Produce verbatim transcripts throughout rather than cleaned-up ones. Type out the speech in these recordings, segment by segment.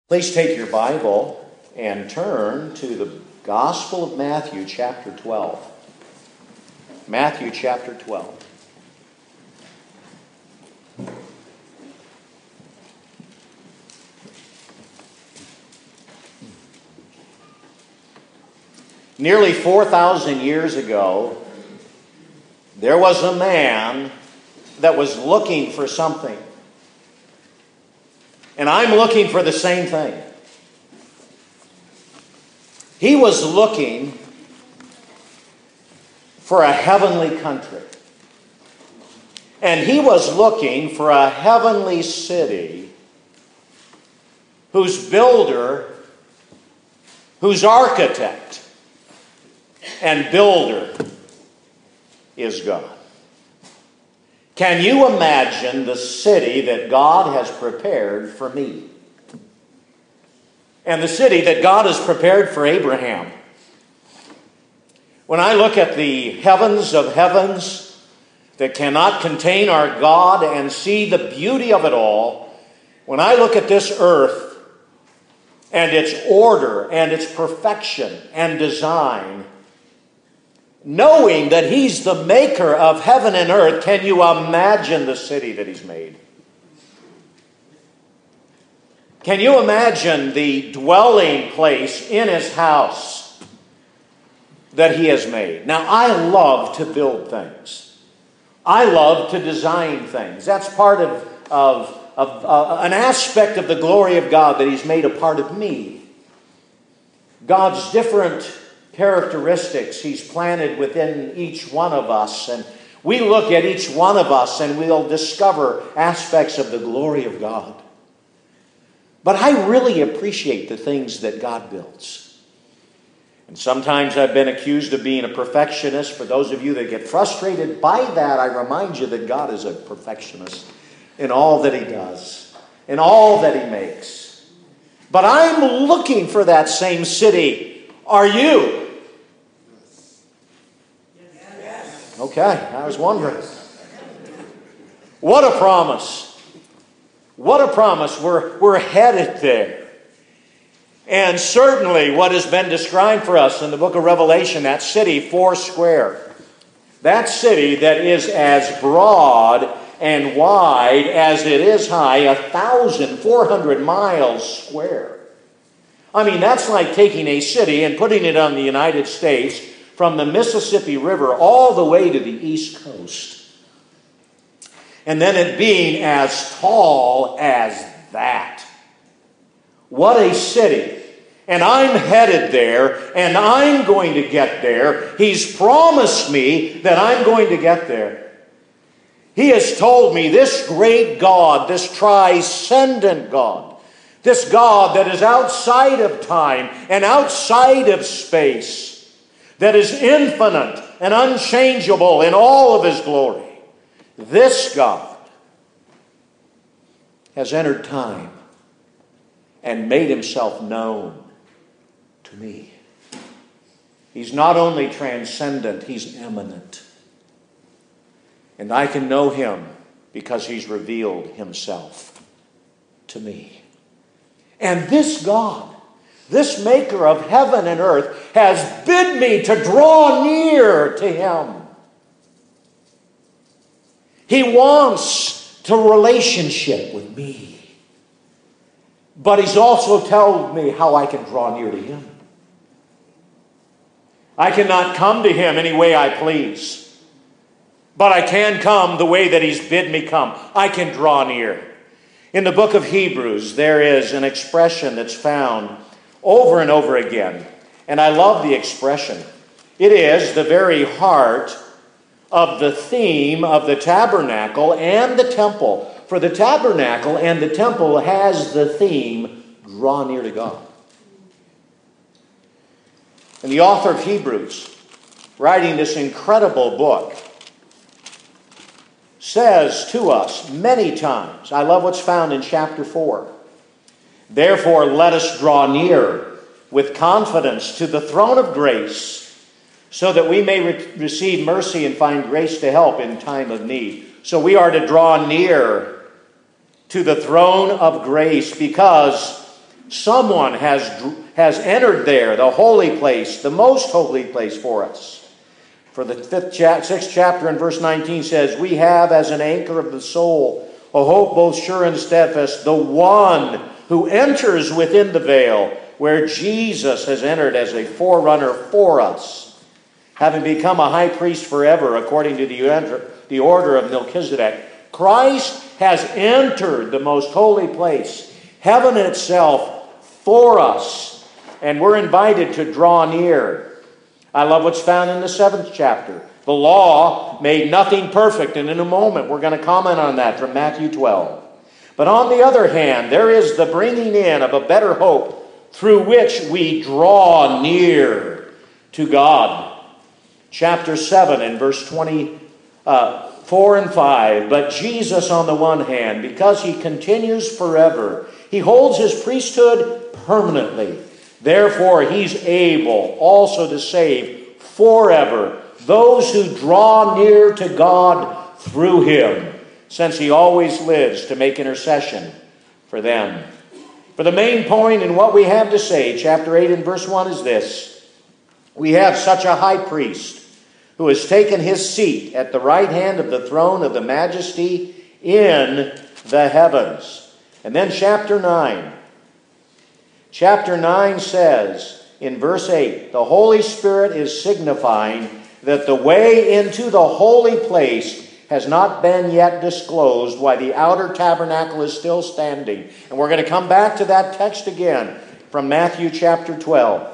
Please take your Bible and turn to the Gospel of Matthew, chapter twelve. Matthew, chapter twelve. Nearly four thousand years ago, there was a man that was looking for something. And I'm looking for the same thing. He was looking for a heavenly country. And he was looking for a heavenly city whose builder, whose architect and builder is God. Can you imagine the city that God has prepared for me? And the city that God has prepared for Abraham. When I look at the heavens of heavens that cannot contain our God and see the beauty of it all, when I look at this earth and its order and its perfection and design, knowing that He's the maker of heaven and earth, can you imagine the city that He's made? Can you imagine the dwelling place in His house that He has made? Now, I love to build things. I love to design things. That's part of, of, of uh, an aspect of the glory of God that He's made a part of me. God's different characteristics He's planted within each one of us, and we look at each one of us and we'll discover aspects of the glory of God. But I really appreciate the things that God builds. And sometimes I've been accused of being a perfectionist. For those of you that get frustrated by that, I remind you that God is a perfectionist in all that He does, in all that He makes. But I'm looking for that same city. Are you? Okay, I was wondering. What a promise. What a promise. We're, we're headed there. And certainly what has been described for us in the book of Revelation, that city four square. That city that is as broad and wide as it is high, one thousand four hundred miles square. I mean, that's like taking a city and putting it on the United States from the Mississippi River all the way to the East Coast. And then it being as tall as that. What a city. And I'm headed there, and I'm going to get there. He's promised me that I'm going to get there. He has told me this great God, this transcendent God, this God that is outside of time and outside of space, that is infinite and unchangeable in all of His glory. This God has entered time and made Himself known to me. He's not only transcendent, He's eminent. And I can know Him because He's revealed Himself to me. And this God, this maker of heaven and earth, has bid me to draw near to Him. He wants to relationship with me. But He's also told me how I can draw near to Him. I cannot come to Him any way I please. But I can come the way that He's bid me come. I can draw near. In the book of Hebrews, there is an expression that's found over and over again. And I love the expression. It is the very heart of the theme of the tabernacle and the temple. For the tabernacle and the temple has the theme, draw near to God. And the author of Hebrews, writing this incredible book, says to us many times, I love what's found in chapter four, therefore let us draw near with confidence to the throne of grace, so that we may re- receive mercy and find grace to help in time of need. So we are to draw near to the throne of grace because Someone has, has entered there, the holy place, the most holy place for us. For the fifth cha- sixth chapter and verse nineteen says, we have as an anchor of the soul a hope both sure and steadfast, the one who enters within the veil, where Jesus has entered as a forerunner for us, having become a high priest forever, according to the, the order of Melchizedek. Christ has entered the most holy place, heaven itself, for us, and we're invited to draw near. I love what's found in the seventh chapter. The law made nothing perfect, and in a moment we're going to comment on that from Matthew twelve. But on the other hand, there is the bringing in of a better hope through which we draw near to God. Chapter seven and verse twenty-four and five. But Jesus, on the one hand, because he continues forever, he holds his priesthood permanently. Therefore, he's able also to save forever those who draw near to God through him, since he always lives to make intercession for them. For the main point in what we have to say, chapter eight and verse one, is this. We have such a high priest who has taken his seat at the right hand of the throne of the majesty in the heavens. And then chapter nine. Chapter nine says in verse eight, the Holy Spirit is signifying that the way into the holy place has not been yet disclosed while the outer tabernacle is still standing. And we're going to come back to that text again from Matthew chapter twelve.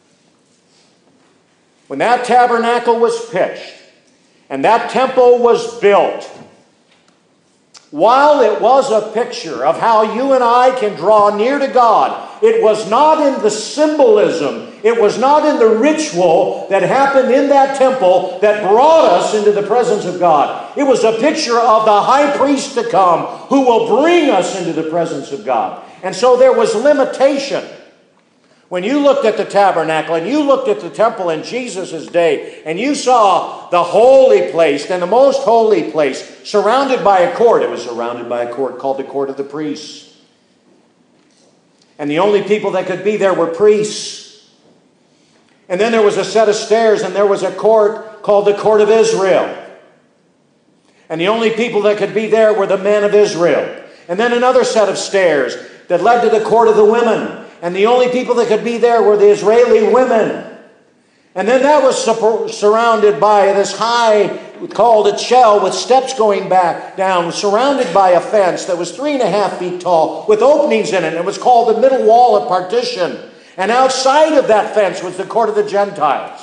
When that tabernacle was pitched and that temple was built, while it was a picture of how you and I can draw near to God, it was not in the symbolism, it was not in the ritual that happened in that temple that brought us into the presence of God. It was a picture of the high priest to come who will bring us into the presence of God. And so there was limitation. When you looked at the tabernacle and you looked at the temple in Jesus' day and you saw the holy place and the most holy place surrounded by a court, it was surrounded by a court called the court of the priests. And the only people that could be there were priests. And then there was a set of stairs and there was a court called the court of Israel. And the only people that could be there were the men of Israel. And then another set of stairs that led to the court of the women. And the only people that could be there were the Israeli women. And then that was surrounded by this high, called a shell, with steps going back down, surrounded by a fence that was three and a half feet tall, with openings in it. It was called the middle wall of partition. And outside of that fence was the court of the Gentiles.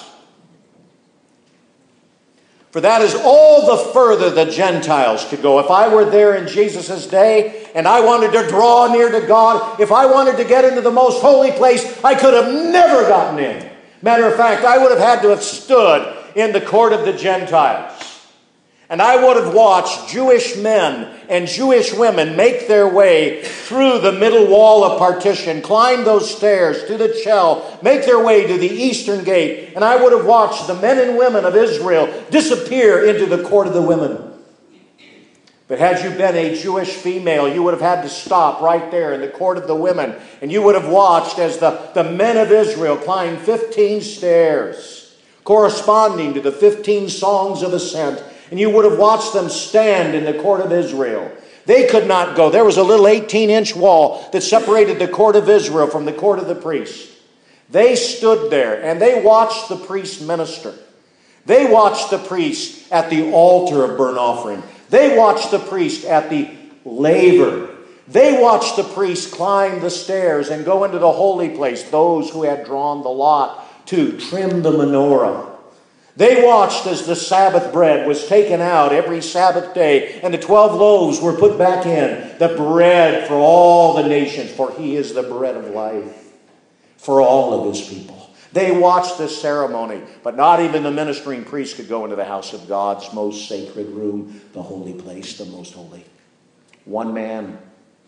For that is all the further the Gentiles could go. If I were there in Jesus' day and I wanted to draw near to God, if I wanted to get into the most holy place, I could have never gotten in. Matter of fact, I would have had to have stood in the court of the Gentiles. And I would have watched Jewish men and Jewish women make their way through the middle wall of partition, climb those stairs to the shell, make their way to the eastern gate. And I would have watched the men and women of Israel disappear into the court of the women. But had you been a Jewish female, you would have had to stop right there in the court of the women. And you would have watched as the, the men of Israel climbed fifteen stairs, corresponding to the fifteen songs of ascent. And you would have watched them stand in the court of Israel. They could not go. There was a little eighteen-inch wall that separated the court of Israel from the court of the priest. They stood there and they watched the priest minister. They watched the priest at the altar of burnt offering. They watched the priest at the laver. They watched the priest climb the stairs and go into the holy place, those who had drawn the lot to trim the menorah. They watched as the Sabbath bread was taken out every Sabbath day and the twelve loaves were put back in, the bread for all the nations, for he is the bread of life for all of his people. They watched this ceremony, but not even the ministering priest could go into the house of God's most sacred room, the holy place, the most holy. One man,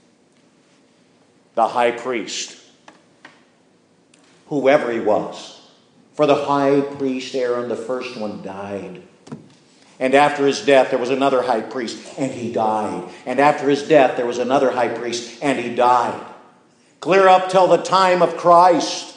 the high priest, whoever he was. For the high priest Aaron, the first one, died. And after his death, there was another high priest, and he died. And after his death, there was another high priest, and he died. clear up till the time of Christ.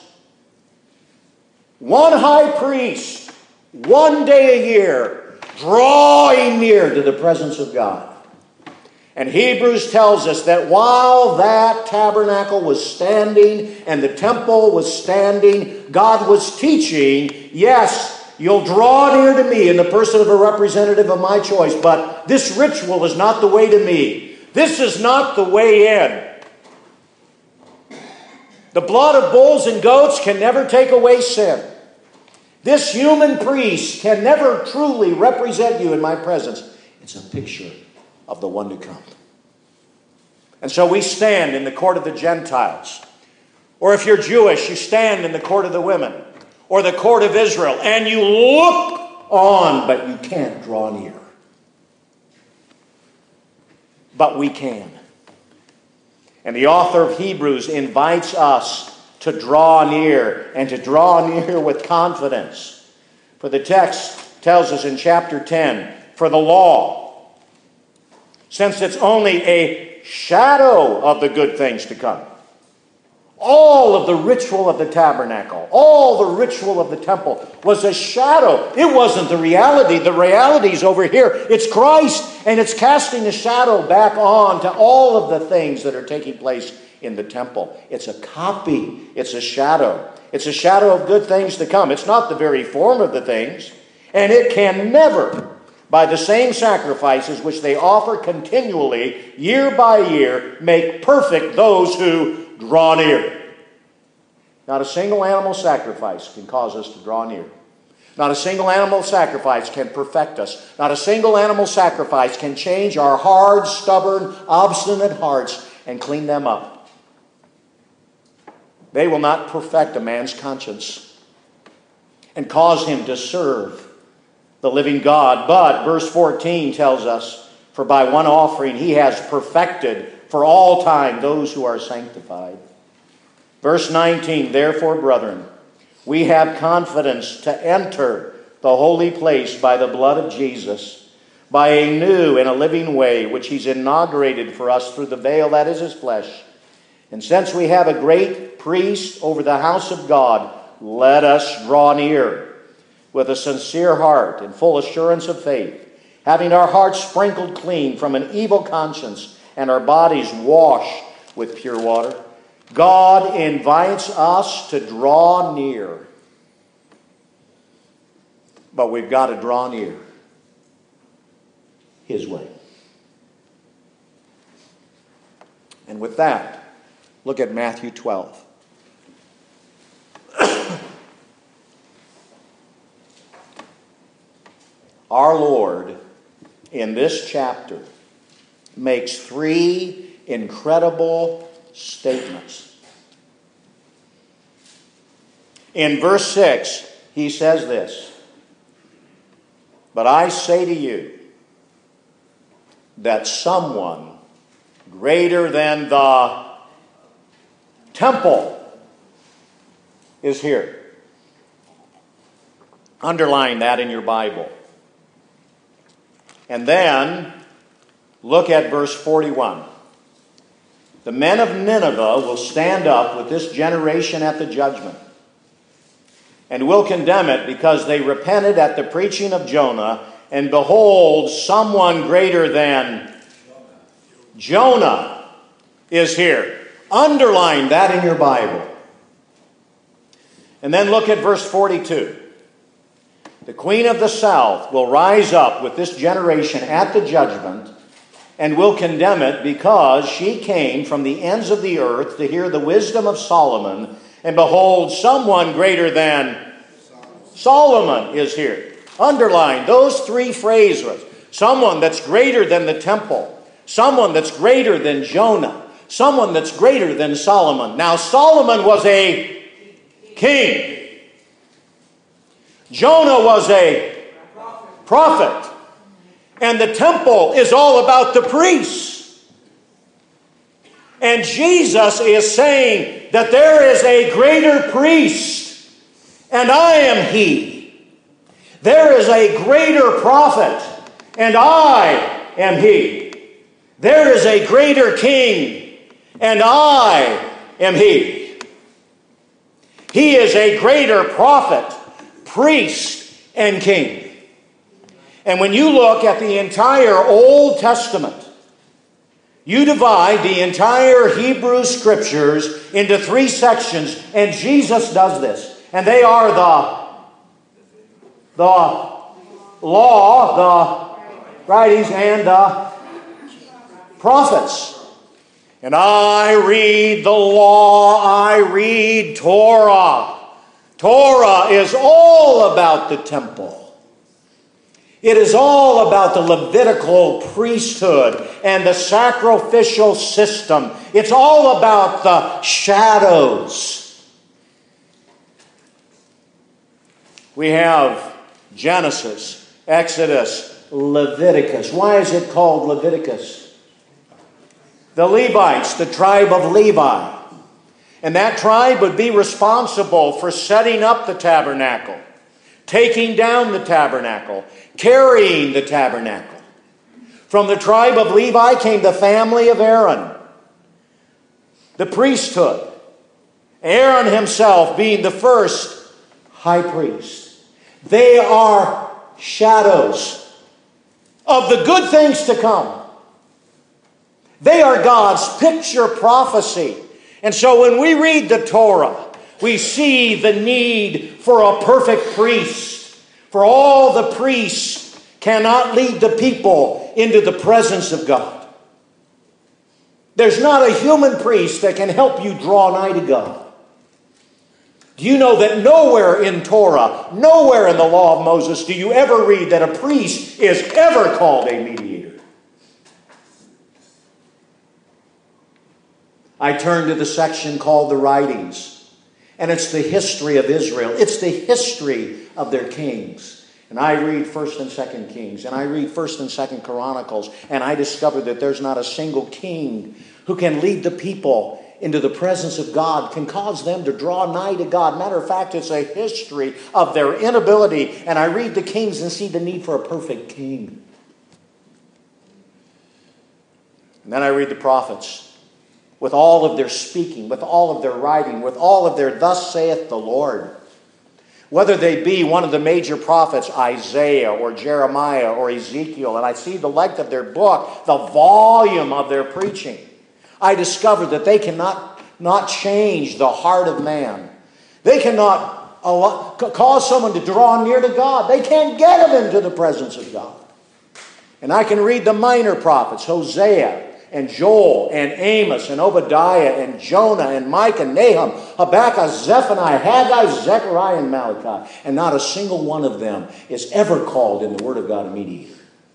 One high priest, one day a year, drawing near to the presence of God. And Hebrews tells us that while that tabernacle was standing and the temple was standing, God was teaching, yes, you'll draw near to me in the person of a representative of my choice, but this ritual is not the way to me. This is not the way in. The blood of bulls and goats can never take away sin. This human priest can never truly represent you in my presence. It's a picture of the one to come. And so we stand in the court of the Gentiles. Or if you're Jewish, you stand in the court of the women. Or the court of Israel. And you look on, but you can't draw near. But we can. And the author of Hebrews invites us to draw near, and to draw near with confidence. For the text tells us in chapter ten, for the law, since it's only a shadow of the good things to come, all of the ritual of the tabernacle, all the ritual of the temple was a shadow. It wasn't the reality. The reality's over here. It's Christ, and it's casting a shadow back on to all of the things that are taking place in the temple. It's a copy. It's a shadow. It's a shadow of good things to come. It's not the very form of the things, and it can never, by the same sacrifices which they offer continually, year by year, make perfect those who draw near. Not a single animal sacrifice can cause us to draw near. Not a single animal sacrifice can perfect us. Not a single animal sacrifice can change our hard, stubborn, obstinate hearts and clean them up. They will not perfect a man's conscience and cause him to serve the living God. But verse fourteen tells us, for by one offering he has perfected for all time those who are sanctified. Verse nineteen, therefore, brethren, we have confidence to enter the holy place by the blood of Jesus, by a new and a living way, which he's inaugurated for us through the veil that is his flesh. And since we have a great priest over the house of God, let us draw near with a sincere heart and full assurance of faith, having our hearts sprinkled clean from an evil conscience and our bodies washed with pure water. God invites us to draw near. But we've got to draw near his way. And with that, look at Matthew twelve. Our Lord, in this chapter, makes three incredible statements. In verse six, he says this, but I say to you that someone greater than the temple is here. Underline that in your Bible. And then look at verse forty-one. The men of Nineveh will stand up with this generation at the judgment and will condemn it because they repented at the preaching of Jonah. And behold, someone greater than Jonah is here. Underline that in your Bible. And then look at verse forty-two. The queen of the south will rise up with this generation at the judgment and will condemn it because she came from the ends of the earth to hear the wisdom of Solomon. And behold, someone greater than Solomon is here. Underline those three phrases. Someone that's greater than the temple. Someone that's greater than Jonah. Someone that's greater than Solomon. Now, Solomon was a king. Jonah was a prophet. And the temple is all about the priests. And Jesus is saying that there is a greater priest, and I am he. There is a greater prophet, and I am he. There is a greater king, and I am He. He is a greater prophet, priest, and king. And when you look at the entire Old Testament, you divide the entire Hebrew Scriptures into three sections, and Jesus does this. And they are the, the law, the writings, and the prophets. And I read the law, I read Torah. Torah is all about the temple. It is all about the Levitical priesthood and the sacrificial system. It's all about the shadows. We have Genesis, Exodus, Leviticus. Why is it called Leviticus? The Levites, the tribe of Levi. And that tribe would be responsible for setting up the tabernacle, taking down the tabernacle, carrying the tabernacle. From the tribe of Levi came the family of Aaron, the priesthood. Aaron himself being the first high priest. They are shadows of the good things to come. They are God's picture prophecy. And so when we read the Torah, we see the need for a perfect priest. For all the priests cannot lead the people into the presence of God. There's not a human priest that can help you draw nigh to God. Do you know that nowhere in Torah, nowhere in the law of Moses, do you ever read that a priest is ever called a mediator? I turn to the section called the writings. And it's the history of Israel. It's the history of their kings. And I read First and Second Kings. And I read First and Second Chronicles. And I discover that there's not a single king who can lead the people into the presence of God, can cause them to draw nigh to God. Matter of fact, it's a history of their inability. And I read the Kings and see the need for a perfect king. And then I read the prophets. With all of their speaking, with all of their writing, with all of their thus saith the Lord. Whether they be one of the major prophets, Isaiah or Jeremiah or Ezekiel, and I see the length of their book, the volume of their preaching, I discover that they cannot not change the heart of man. They cannot allow, cause someone to draw near to God. They can't get them into the presence of God. And I can read the minor prophets, Hosea, and Joel, and Amos, and Obadiah, and Jonah, and Micah, and Nahum, Habakkuk, Zephaniah, Haggai, Zechariah, and Malachi. And not a single one of them is ever called in the Word of God a mediator.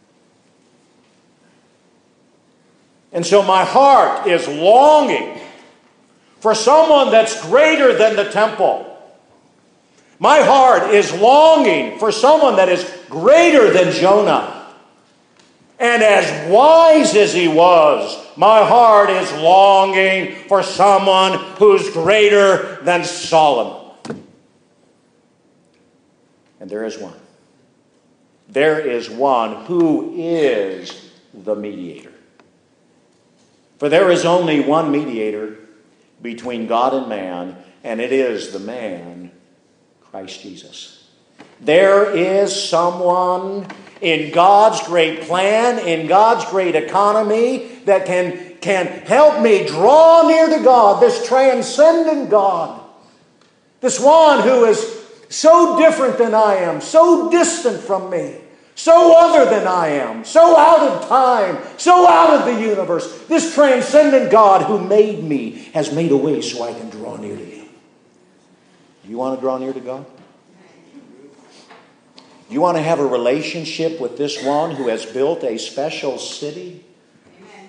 And so my heart is longing for someone that's greater than the temple. My heart is longing for someone that is greater than Jonah. And as wise as he was, my heart is longing for someone who's greater than Solomon. And there is one. There is one who is the mediator. For there is only one mediator between God and man, and it is the man, Christ Jesus. There is someone in God's great plan, in God's great economy, that can, can help me draw near to God, this transcendent God. This one who is so different than I am, so distant from me, so other than I am, so out of time, so out of the universe. This transcendent God who made me has made a way so I can draw near to Him. You want to draw near to God? You want to have a relationship with this one who has built a special city? Amen.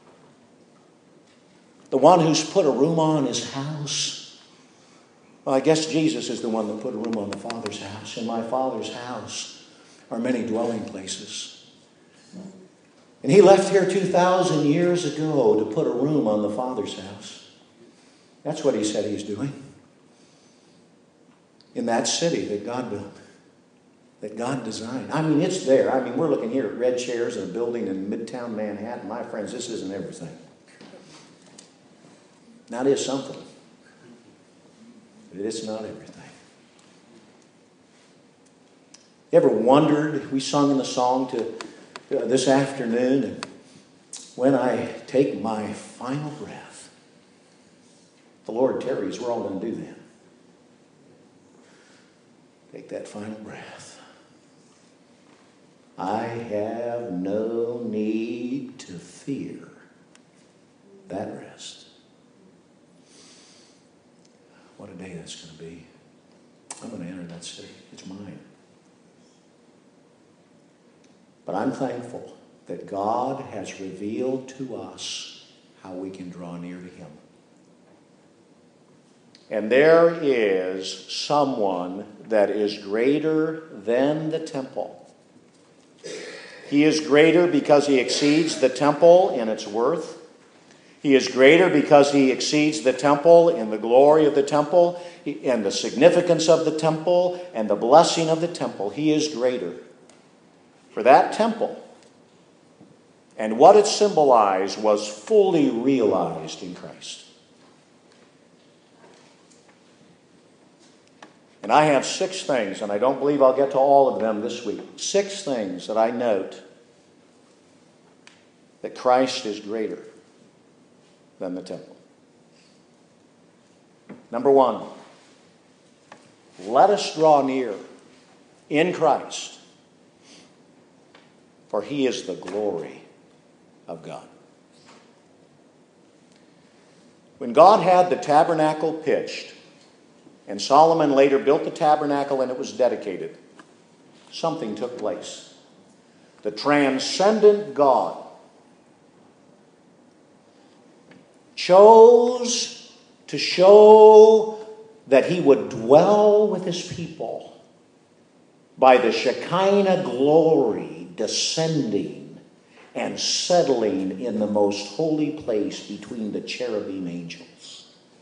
The one who's put a room on His house? Well, I guess Jesus is the one that put a room on the Father's house. In my Father's house are many dwelling places. And He left here two thousand years ago to put a room on the Father's house. That's what He said He's doing. In that city that God built. That God designed. I mean, it's there. I mean, we're looking here at red chairs in a building in Midtown Manhattan. My friends, this isn't everything. Now, it is something. but it's not everything. You ever wondered, we sung in the song to uh, this afternoon, and when I take my final breath, the Lord tarries, we're all going to do that. Take that final breath. I have no need to fear that rest. What a day that's going to be. I'm going to enter that city. It's mine. But I'm thankful that God has revealed to us how we can draw near to Him. And there is someone that is greater than the temple. He is greater because He exceeds the temple in its worth. He is greater because He exceeds the temple in the glory of the temple and the significance of the temple and the blessing of the temple. He is greater. For that temple and what it symbolized was fully realized in Christ. And I have six things, and I don't believe I'll get to all of them this week. Six things that I note that Christ is greater than the temple. Number one, let us draw near in Christ, for He is the glory of God. When God had the tabernacle pitched, and Solomon later built the tabernacle and it was dedicated, something took place. The transcendent God chose to show that He would dwell with His people by the Shekinah glory descending and settling in the most holy place between the cherubim angels.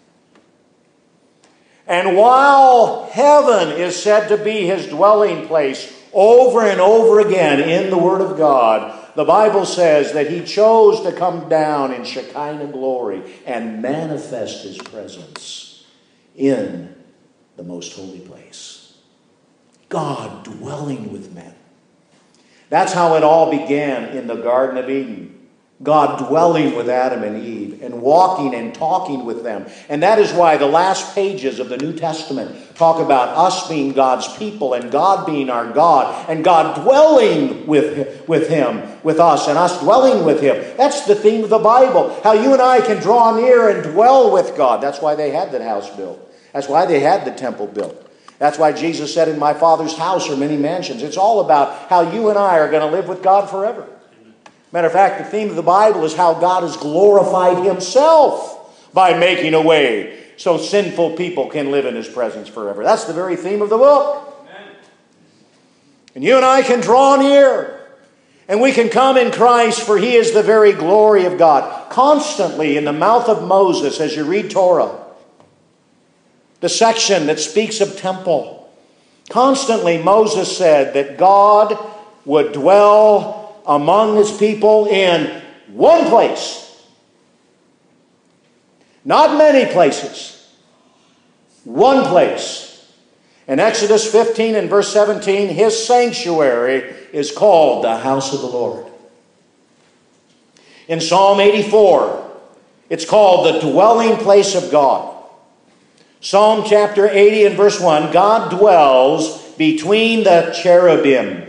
And while heaven is said to be His dwelling place over and over again in the Word of God, the Bible says that He chose to come down in Shekinah glory and manifest His presence in the most holy place. God dwelling with men. That's how it all began in the Garden of Eden. God dwelling with Adam and Eve and walking and talking with them. And that is why the last pages of the New Testament talk about us being God's people and God being our God and God dwelling with, with Him, with us, and us dwelling with Him. That's the theme of the Bible. How you and I can draw near and dwell with God. That's why they had that house built. That's why they had the temple built. That's why Jesus said, in my Father's house are many mansions. It's all about how you and I are going to live with God forever. Matter of fact, the theme of the Bible is how God has glorified Himself by making a way so sinful people can live in His presence forever. That's the very theme of the book. Amen. And you and I can draw near. And we can come in Christ, for He is the very glory of God. Constantly in the mouth of Moses, as you read Torah, the section that speaks of temple, constantly Moses said that God would dwell among His people in one place. Not many places. One place. In Exodus fifteen and verse seventeen, His sanctuary is called the house of the Lord. In Psalm eighty-four, it's called the dwelling place of God. Psalm chapter eighty and verse one, God dwells between the cherubim.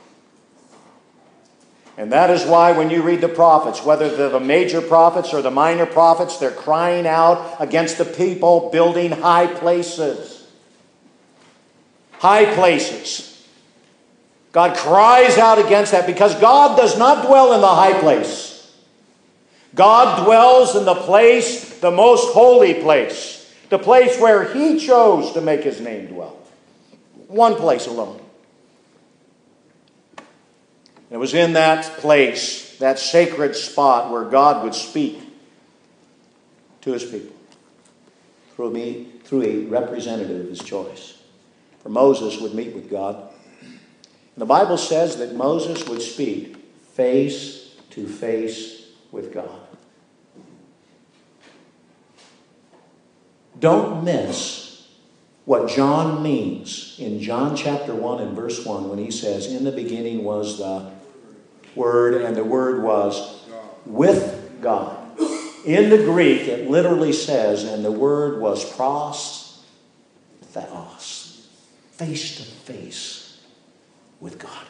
And that is why when you read the prophets, whether they're the major prophets or the minor prophets, they're crying out against the people building high places. High places. God cries out against that because God does not dwell in the high place. God dwells in the place, the most holy place, the place where He chose to make His name dwell. One place alone. It was in that place, that sacred spot, where God would speak to His people through me, through a representative of His choice. For Moses would meet with God. And the Bible says that Moses would speak face to face with God. Don't miss what John means in John chapter one and verse one when he says, in the beginning was the Word, and the Word was with God. In the Greek, it literally says, and the Word was pros theos, face to face with God.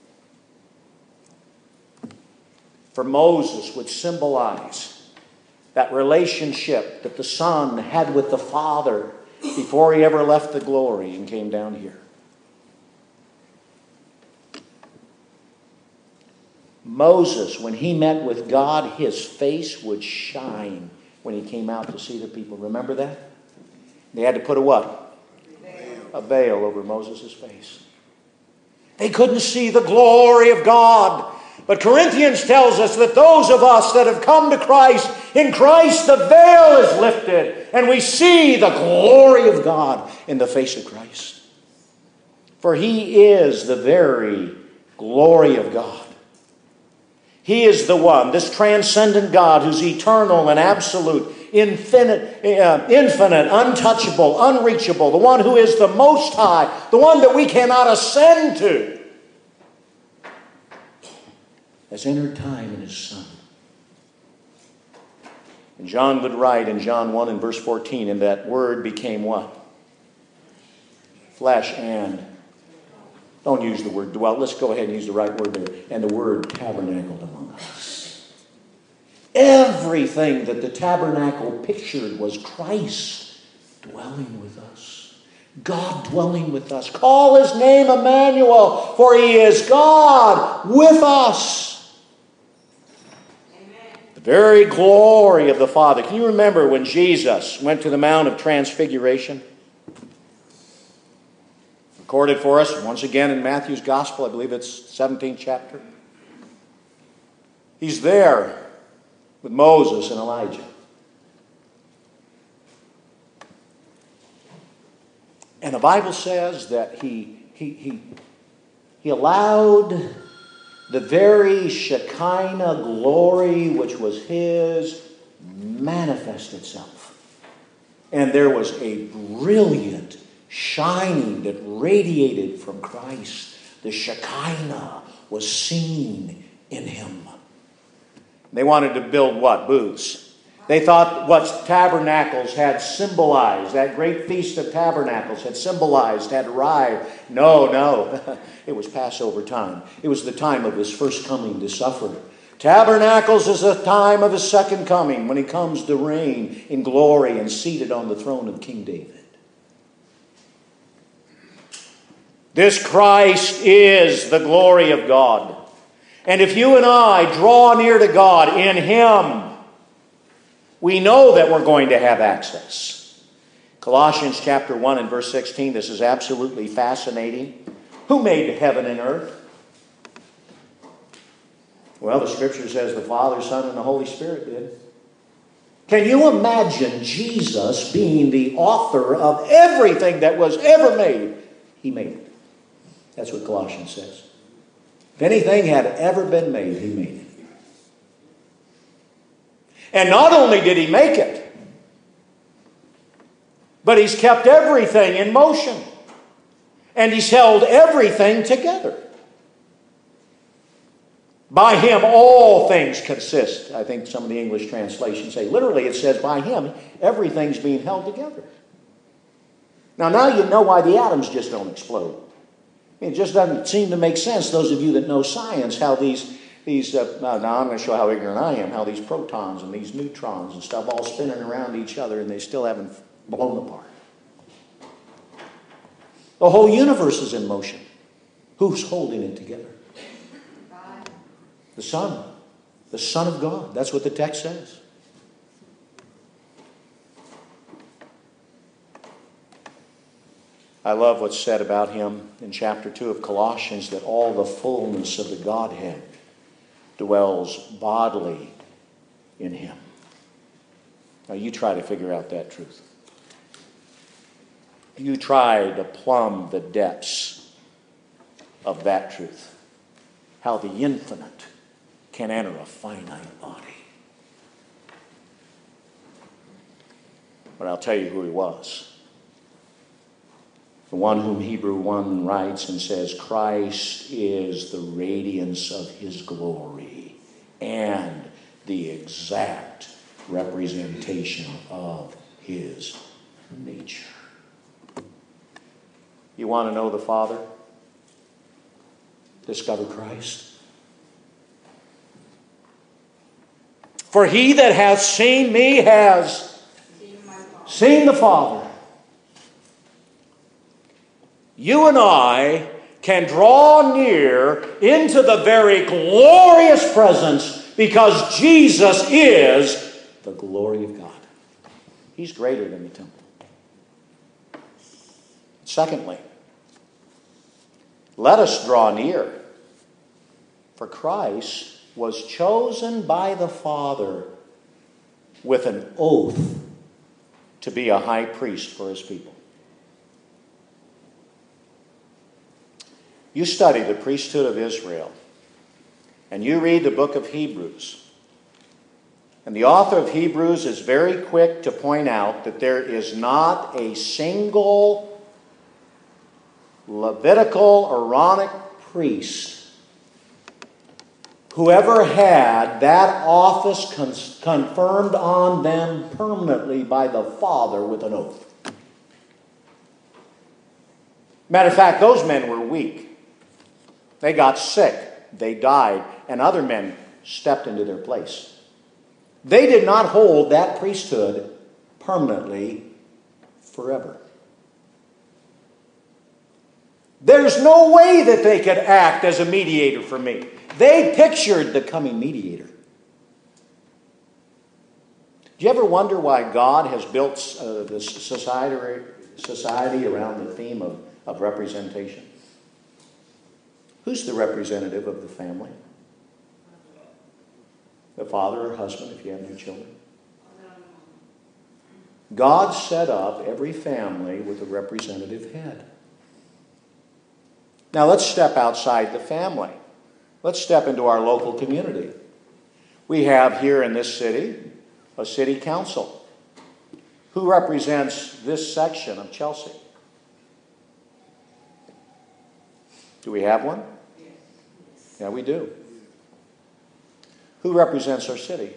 For Moses would symbolize that relationship that the Son had with the Father before he ever left the glory and came down here. Moses, when he met with God, his face would shine when he came out to see the people. Remember that? They had to put a what? A veil over Moses' face. They couldn't see the glory of God. But Corinthians tells us that those of us that have come to Christ, in Christ the veil is lifted, and we see the glory of God in the face of Christ. For He is the very glory of God. He is the one, this transcendent God who's eternal and absolute, infinite, uh, infinite, untouchable, unreachable, the one who is the Most High, the one that we cannot ascend to, has entered time in His Son. And John would write in John one and verse fourteen, and that Word became what? Flesh and, don't use the word dwelt, let's go ahead and use the right word there, and the Word tabernacled among us. Everything that the tabernacle pictured was Christ dwelling with us. God dwelling with us. Call His name Emmanuel, for He is God with us. The very glory of the Father. Can you remember when Jesus went to the Mount of Transfiguration? Recorded for us once again in Matthew's Gospel. I believe it's seventeenth chapter. He's there with Moses and Elijah. And the Bible says that he, he, he, he allowed the very Shekinah glory which was His manifest itself. And there was a brilliant shining that radiated from Christ. The Shekinah was seen in Him. They wanted to build what? Booths. They thought what tabernacles had symbolized, that great feast of tabernacles had symbolized, had arrived. No, no. It was Passover time. It was the time of His first coming to suffer. Tabernacles is the time of His second coming, when He comes to reign in glory and seated on the throne of King David. This Christ is the glory of God. And if you and I draw near to God in Him, we know that we're going to have access. Colossians chapter one and verse sixteen, this is absolutely fascinating. Who made heaven and earth? Well, the Scripture says the Father, Son, and the Holy Spirit did. Can you imagine Jesus being the author of everything that was ever made? He made it. That's what Colossians says. If anything had ever been made, He made it. And not only did He make it, but He's kept everything in motion. And He's held everything together. By Him all things consist. I think some of the English translations say, literally it says by Him everything's being held together. Now, now you know why the atoms just don't explode. It just doesn't seem to make sense, those of you that know science, how these, these uh, now I'm going to show how ignorant I am, how these protons and these neutrons and stuff all spinning around each other and they still haven't blown apart. The whole universe is in motion. Who's holding it together? God. The Son. The Son of God. That's what the text says. I love what's said about Him in chapter two of Colossians, that all the fullness of the Godhead dwells bodily in Him. Now you try to figure out that truth. You try to plumb the depths of that truth. How the infinite can enter a finite body. But I'll tell you who He was. The one whom Hebrew one writes and says, Christ is the radiance of his glory and the exact representation of his nature. You want to know the Father? Discover Christ. For he that hath seen me has seen the Father. You and I can draw near into the very glorious presence because Jesus is the glory of God. He's greater than the temple. Secondly, let us draw near, for Christ was chosen by the Father with an oath to be a high priest for his people. You study the priesthood of Israel, and you read the book of Hebrews, and the author of Hebrews is very quick to point out that there is not a single Levitical Aaronic priest who ever had that office con- confirmed on them permanently by the Father with an oath. Matter of fact, those men were weak. They got sick. They died. And other men stepped into their place. They did not hold that priesthood permanently forever. There's no way that they could act as a mediator for me. They pictured the coming mediator. Do you ever wonder why God has built uh, this society, society around the theme of, of representation? Who's the representative of the family? The father or husband, if you have no children. God set up every family with a representative head. Now let's step outside the family. Let's step into our local community. We have here in this city a city council. Who represents this section of Chelsea? Do we have one? Yeah, we do. Who represents our city?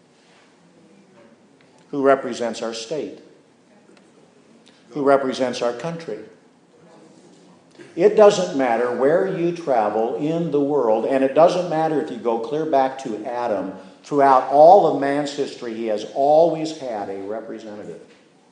Who represents our state? Who represents our country? It doesn't matter where you travel in the world, and it doesn't matter if you go clear back to Adam. Throughout all of man's history, he has always had a representative.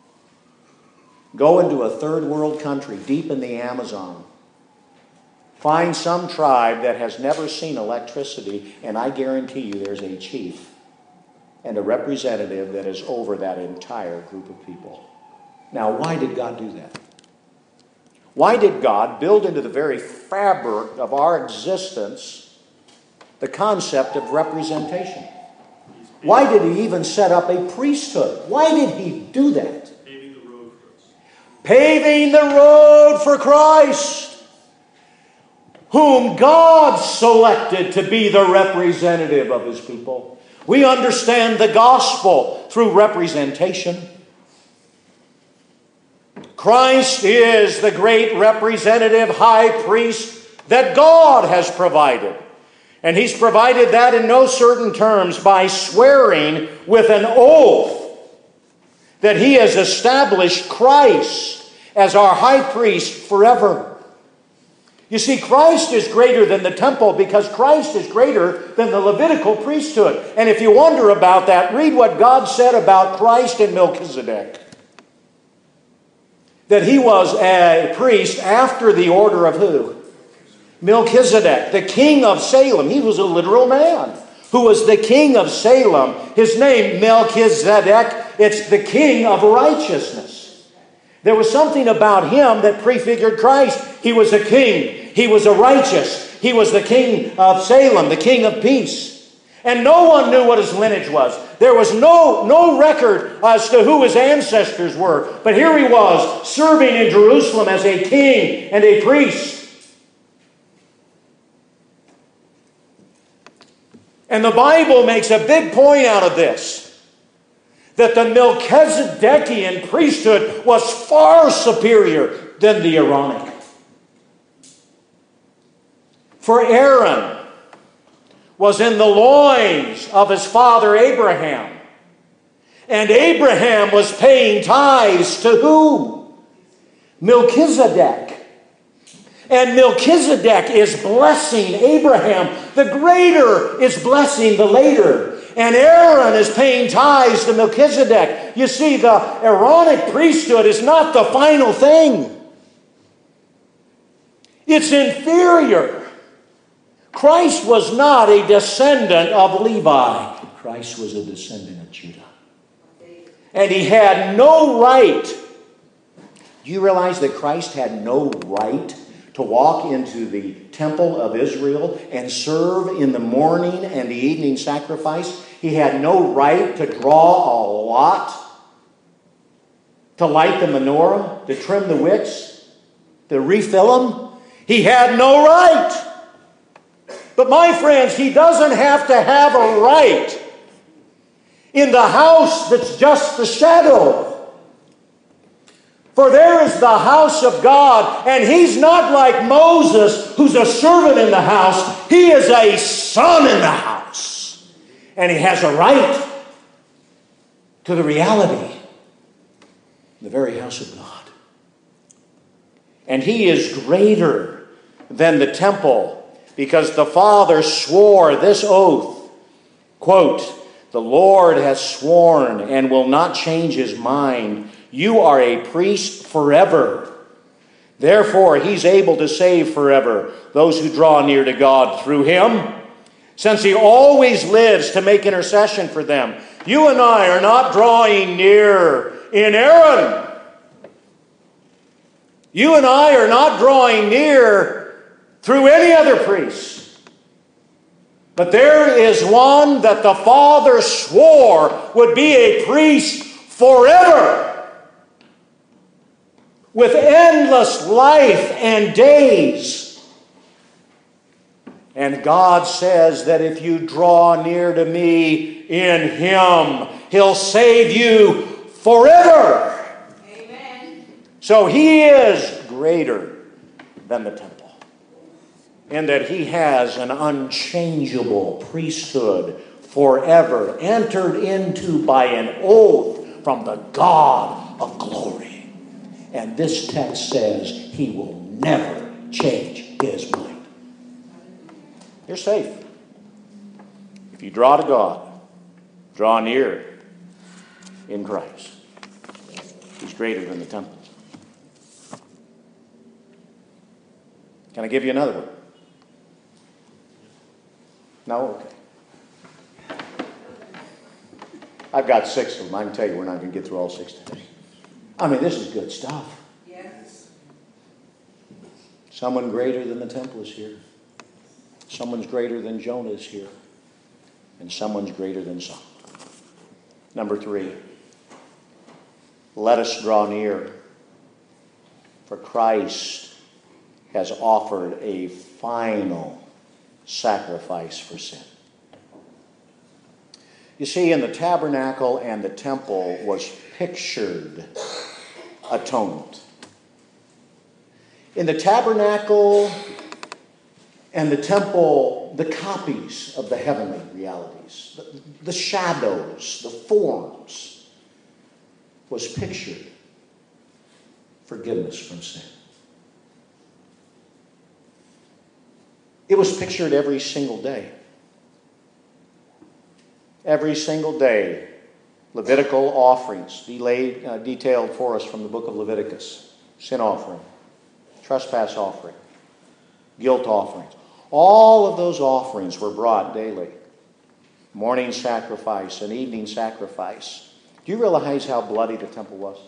Go into a third world country deep in the Amazon. Find some tribe that has never seen electricity, and I guarantee you there's a chief and a representative that is over that entire group of people. Now, why did God do that? Why did God build into the very fabric of our existence the concept of representation? Why did he even set up a priesthood? Why did he do that? Paving the road for us. Paving the road for Christ, whom God selected to be the representative of his people. We understand the gospel through representation. Christ is the great representative high priest that God has provided. And he's provided that in no certain terms by swearing with an oath that he has established Christ as our high priest forever. You see, Christ is greater than the temple because Christ is greater than the Levitical priesthood. And if you wonder about that, read what God said about Christ and Melchizedek. That he was a priest after the order of who? Melchizedek, the king of Salem. He was a literal man who was the king of Salem. His name, Melchizedek, it's the king of righteousness. There was something about him that prefigured Christ. He was a king. He was a righteous. He was the king of Salem, the king of peace. And no one knew what his lineage was. There was no, no record as to who his ancestors were. But here he was, serving in Jerusalem as a king and a priest. And the Bible makes a big point out of this. that the Melchizedekian priesthood was far superior than the Aaronic. For Aaron was in the loins of his father Abraham. And Abraham was paying tithes to who? Melchizedek. And Melchizedek is blessing Abraham. The greater is blessing the later. And Aaron is paying tithes to Melchizedek. You see, the Aaronic priesthood is not the final thing. It's inferior. Christ was not a descendant of Levi. Christ was a descendant of Judah. And he had no right. Do you realize that Christ had no right to walk into the temple of Israel and serve in the morning and the evening sacrifice? He had no right to draw a lot, to light the menorah, to trim the wicks, to refill them. He had no right. But my friends, he doesn't have to have a right in the house that's just the shadow. For there is the house of God, and he's not like Moses, who's a servant in the house. He is a son in the house. And he has a right to the reality, the very house of God. And he is greater than the temple, because the Father swore this oath, quote, "The Lord has sworn and will not change his mind. You are a priest forever. Therefore, he's able to save forever those who draw near to God through him, since he always lives to make intercession for them." You and I are not drawing near in Aaron. You and I are not drawing near through any other priest. But there is one that the Father swore would be a priest forever, with endless life and days. And God says that if you draw near to me in him, he'll save you forever. Amen. So he is greater than the temple, in that he has an unchangeable priesthood forever, entered into by an oath from the God of glory. And this text says he will never change his mind. You're safe. If you draw to God, draw near in Christ. He's greater than the temple. Can I give you another one? No? Okay. I've got six of them. I can tell you we're not going to get through all six today. I mean, this is good stuff. Yes. Someone greater than the temple is here. Someone's greater than Jonah is here. And someone's greater than Saul. Number three, let us draw near, for Christ has offered a final sacrifice for sin. You see, in the tabernacle and the temple was pictured atonement. In the tabernacle and the temple, the copies of the heavenly realities, the, the shadows, the forms, was pictured forgiveness from sin. It was pictured every single day. Every single day, Levitical offerings delayed, uh, detailed for us from the book of Leviticus. Sin offering, trespass offering, guilt offerings. All of those offerings were brought daily. Morning sacrifice and evening sacrifice. Do you realize how bloody the temple was?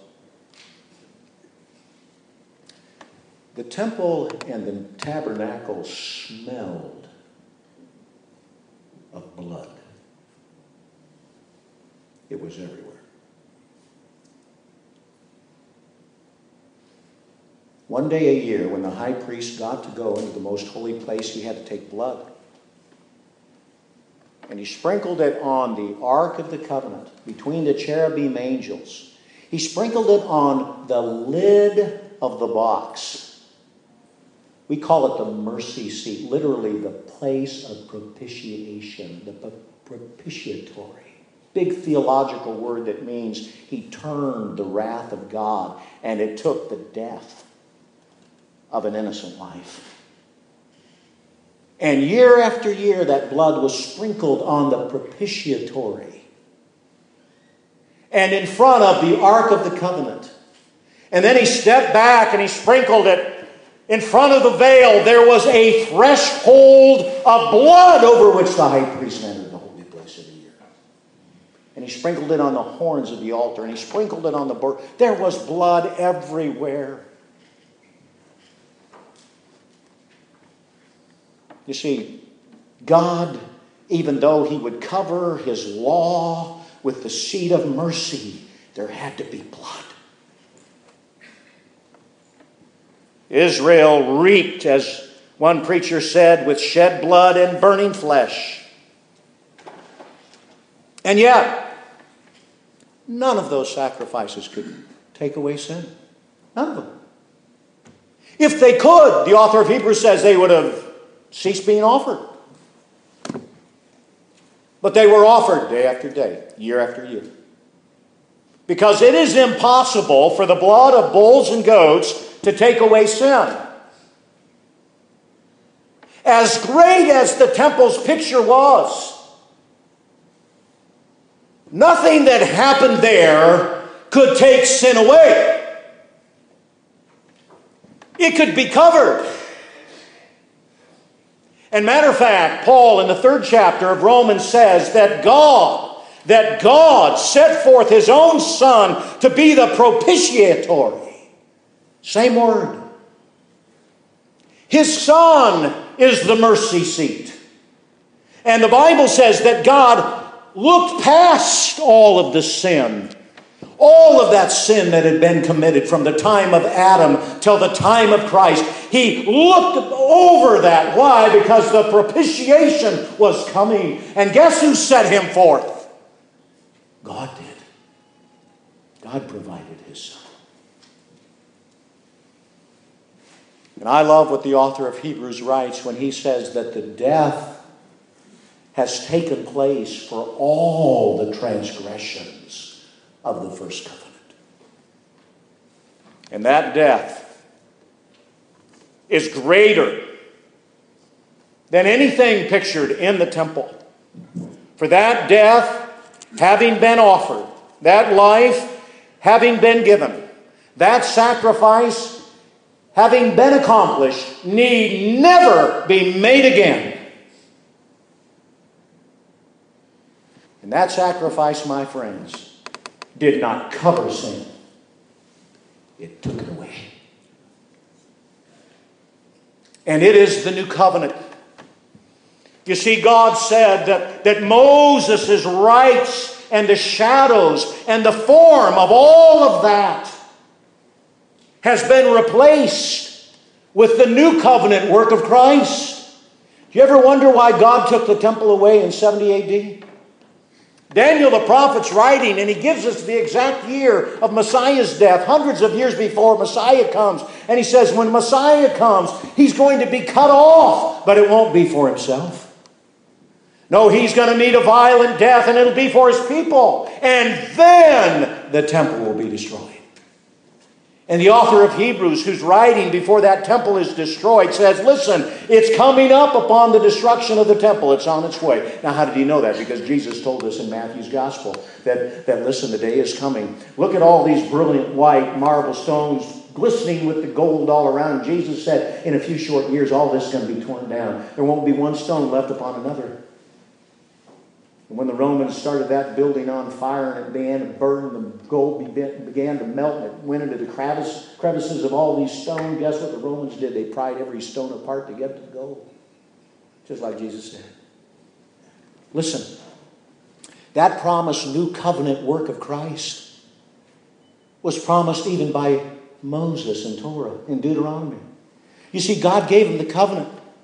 The temple and the tabernacle smelled of blood. It was everywhere. One day a year, when the high priest got to go into the most holy place, he had to take blood. and he sprinkled it on the Ark of the Covenant between the cherubim angels. He sprinkled it on the lid of the box. We call it the mercy seat, literally the place of propitiation, the propitiatory. Big theological word that means he turned the wrath of God, and it took the death of an innocent life. And year after year, that blood was sprinkled on the propitiatory and in front of the Ark of the Covenant. And then he stepped back and he sprinkled it in front of the veil. There was a threshold of blood over which the high priest entered the holy place every year. And he sprinkled it on the horns of the altar, and he sprinkled it on the board. There was blood everywhere. You see, God, even though he would cover his law with the seat of mercy, there had to be blood. Israel reeked, as one preacher said, with shed blood and burning flesh. And yet, none of those sacrifices could take away sin. None of them. If they could, the author of Hebrews says they would have ceased being offered. But they were offered day after day, year after year. Because it is impossible for the blood of bulls and goats to take away sin. As great as the temple's picture was, nothing that happened there could take sin away. It could be covered. And matter of fact, Paul in the third chapter of Romans says that God, that God set forth his own Son to be the propitiatory. Same word. His Son is the mercy seat. And the Bible says that God looked past all of the sin. All of that sin that had been committed from the time of Adam till the time of Christ. He looked over that. Why? Because the propitiation was coming. And guess who set him forth? God did. God provided his Son. And I love what the author of Hebrews writes when he says that the death has taken place for all the transgressions of the first covenant. And that death is greater than anything pictured in the temple. For that death having been offered, that life having been given, that sacrifice having been accomplished, need never be made again. And that sacrifice, my friends, did not cover sin. It took it away. And it is the new covenant. You see, God said that, that Moses' rights and the shadows and the form of all of that has been replaced with the new covenant work of Christ. Do you ever wonder why God took the temple away in seventy A D? Daniel the prophet's writing, and he gives us the exact year of Messiah's death, hundreds of years before Messiah comes. And he says, when Messiah comes, he's going to be cut off, but it won't be for himself. No, he's going to meet a violent death, and it'll be for his people. And then the temple will be destroyed. And the author of Hebrews, who's writing before that temple is destroyed, says, listen, it's coming up upon the destruction of the temple. It's on its way. Now, how did he know that? Because Jesus told us in Matthew's gospel that, that listen, the day is coming. Look at all these brilliant white marble stones glistening with the gold all around. Jesus said, in a few short years, all this is going to be torn down. There won't be one stone left upon another. And when the Romans started that building on fire and it began to burn, the gold began to melt, and it went into the crevice, crevices of all these stones. Guess what the Romans did? They pried every stone apart to get to the gold. Just like Jesus said. Listen, that promised new covenant work of Christ was promised even by Moses in Torah, in Deuteronomy. You see, God gave him the covenant.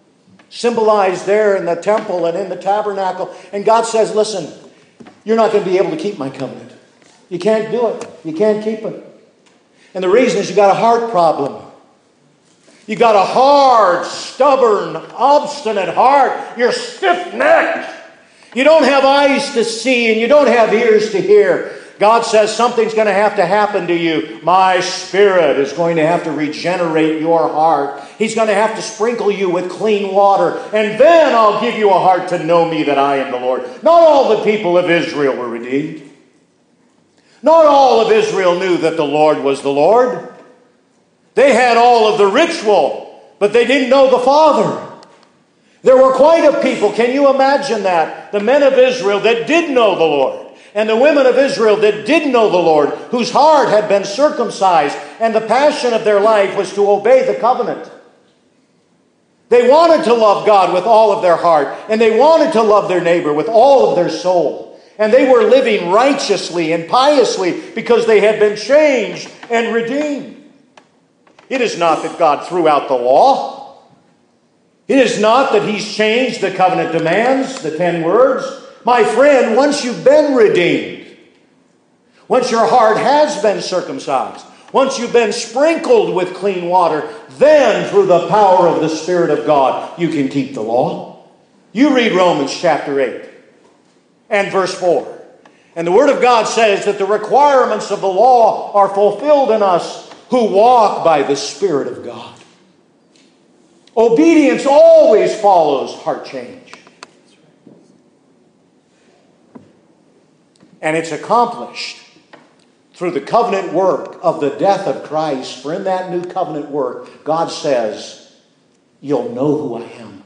symbolized there in the temple and in the tabernacle. And God says, listen, you're not going to be able to keep my covenant. You can't do it. You can't keep it. And the reason is you got a heart problem. You got a hard, stubborn, obstinate heart. You're stiff-necked. You don't have eyes to see and you don't have ears to hear. God says something's going to have to happen to you. My Spirit is going to have to regenerate your heart. He's going to have to sprinkle you with clean water. And then I'll give you a heart to know me, that I am the Lord. Not all the people of Israel were redeemed. Not all of Israel knew that the Lord was the Lord. They had all of the ritual, but they didn't know the Father. There were quite a people, can you imagine that? The men of Israel that did know the Lord. And the women of Israel that did know the Lord, whose heart had been circumcised, and the passion of their life was to obey the covenant. They wanted to love God with all of their heart, and they wanted to love their neighbor with all of their soul. And they were living righteously and piously because they had been changed and redeemed. It is not that God threw out the law. It is not that He's changed the covenant demands, the ten words. My friend, once you've been redeemed, once your heart has been circumcised, once you've been sprinkled with clean water, then through the power of the Spirit of God, you can keep the law. You read Romans chapter eight and verse four. And the Word of God says that the requirements of the law are fulfilled in us who walk by the Spirit of God. Obedience always follows heart change. And it's accomplished through the covenant work of the death of Christ. For in that new covenant work, God says, you'll know who I am.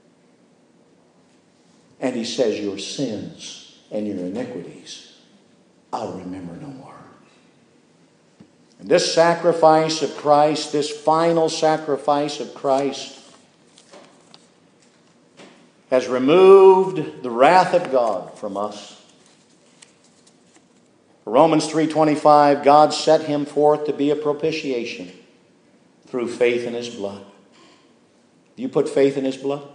And He says, your sins and your iniquities, I'll remember no more. And this sacrifice of Christ, this final sacrifice of Christ, has removed the wrath of God from us. Romans three twenty-five, God set Him forth to be a propitiation through faith in His blood. Do you put faith in His blood?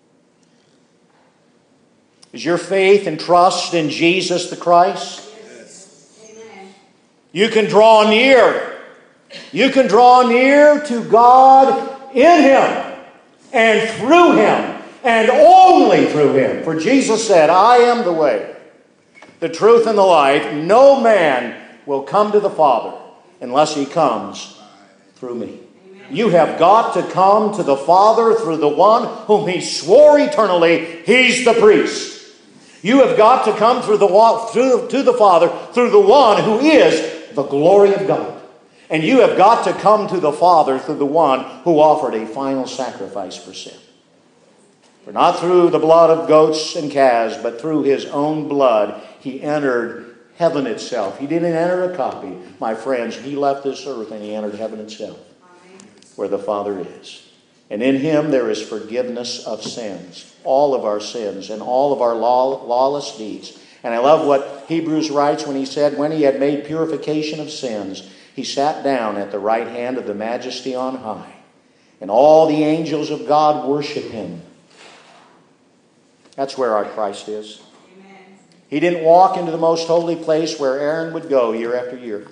Is your faith and trust in Jesus the Christ? Yes. Amen. You can draw near. You can draw near to God in Him and through Him and only through Him. For Jesus said, I am the way, the truth, and the life. No man will come to the Father unless he comes through me. Amen. You have got to come to the Father through the one whom He swore eternally, He's the priest. You have got to come through the through to the Father through the one who is the glory of God. And you have got to come to the Father through the one who offered a final sacrifice for sin. For not through the blood of goats and calves, but through His own blood, He entered heaven itself. He didn't enter a copy, my friends. He left this earth and He entered heaven itself, where the Father is. And in Him there is forgiveness of sins, all of our sins and all of our law, lawless deeds. And I love what Hebrews writes when he said, when He had made purification of sins, He sat down at the right hand of the Majesty on high. And all the angels of God worship Him. That's where our Christ is. Amen. He didn't walk into the most holy place where Aaron would go year after year.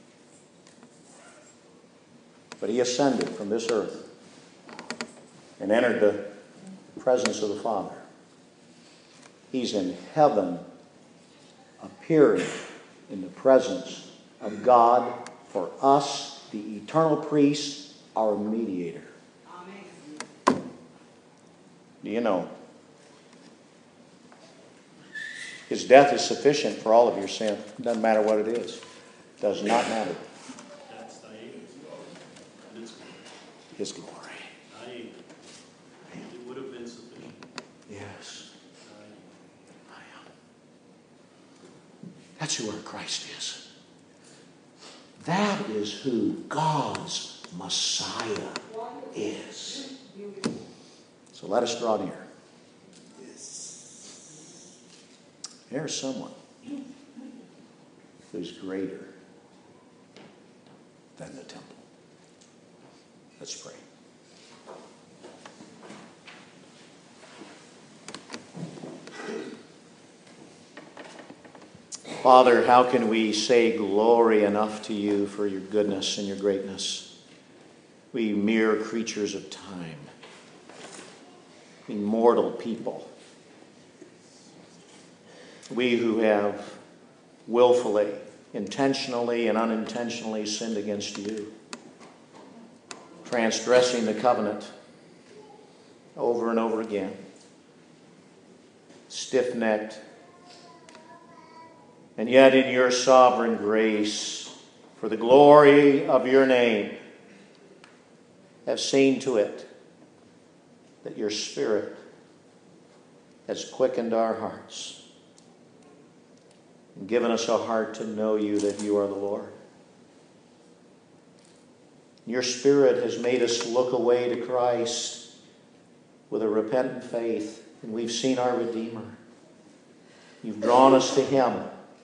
But He ascended from this earth and entered the presence of the Father. He's in heaven, appearing in the presence of God for us, the eternal priest, our mediator. Amen. Do you know? His death is sufficient for all of your sin. It doesn't matter what it is. It does not matter. His glory. It would have been sufficient. Yes. I am. That's who our Christ is. That is who God's Messiah is. So let us draw near. There's someone who's greater than the temple. Let's pray. Father, how can we say glory enough to you for your goodness and your greatness? We mere creatures of time. We mortal people. We who have willfully, intentionally, and unintentionally sinned against you, transgressing the covenant over and over again, stiff-necked, and yet in your sovereign grace, for the glory of your name, have seen to it that your Spirit has quickened our hearts and given us a heart to know you, that you are the Lord. Your Spirit has made us look away to Christ with a repentant faith, and we've seen our Redeemer. You've drawn us to him,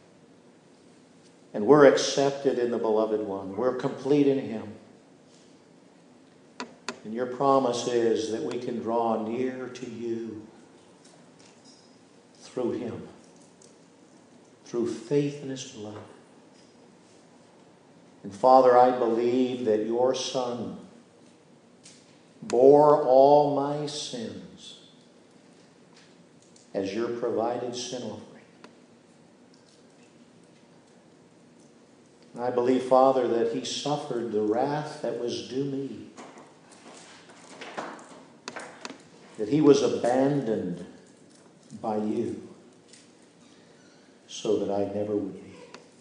and we're accepted in the Beloved One. We're complete in him. And your promise is that we can draw near to you through him, through faith in his blood. And Father, I believe that your Son bore all my sins as your provided sin offering. And I believe, Father, that he suffered the wrath that was due me, that he was abandoned by you so that I never would be.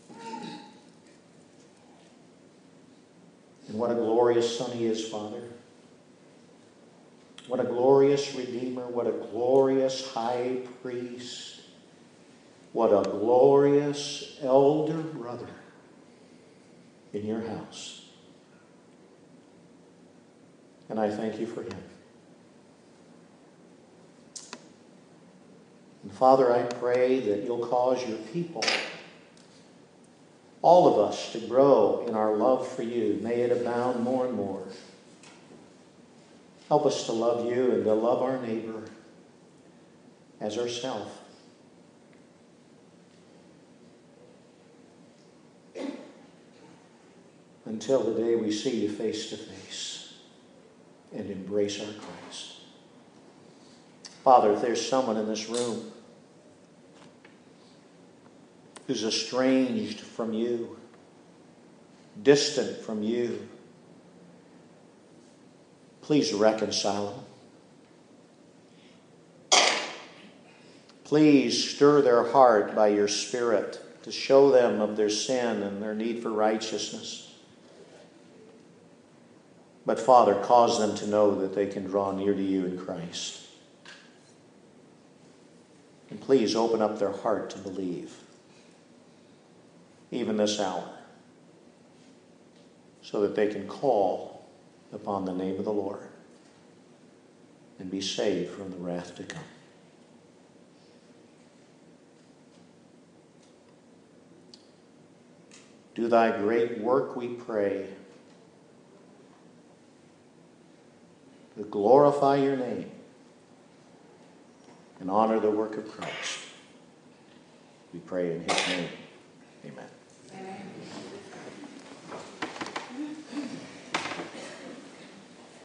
And what a glorious Son he is, Father. What a glorious Redeemer. What a glorious High Priest. What a glorious elder brother in your house. And I thank you for him. And Father, I pray that you'll cause your people, all of us, to grow in our love for you. May it abound more and more. Help us to love you and to love our neighbor as ourselves. Until the day we see you face to face and embrace our Christ. Father, if there's someone in this room who's estranged from you, distant from you, please reconcile them. Please stir their heart by your Spirit to show them of their sin and their need for righteousness. But Father, cause them to know that they can draw near to you in Christ. And please open up their heart to believe, even this hour, so that they can call upon the name of the Lord and be saved from the wrath to come. Do thy great work, we pray, to glorify your name and honor the work of Christ. We pray in his name. Amen. Amen.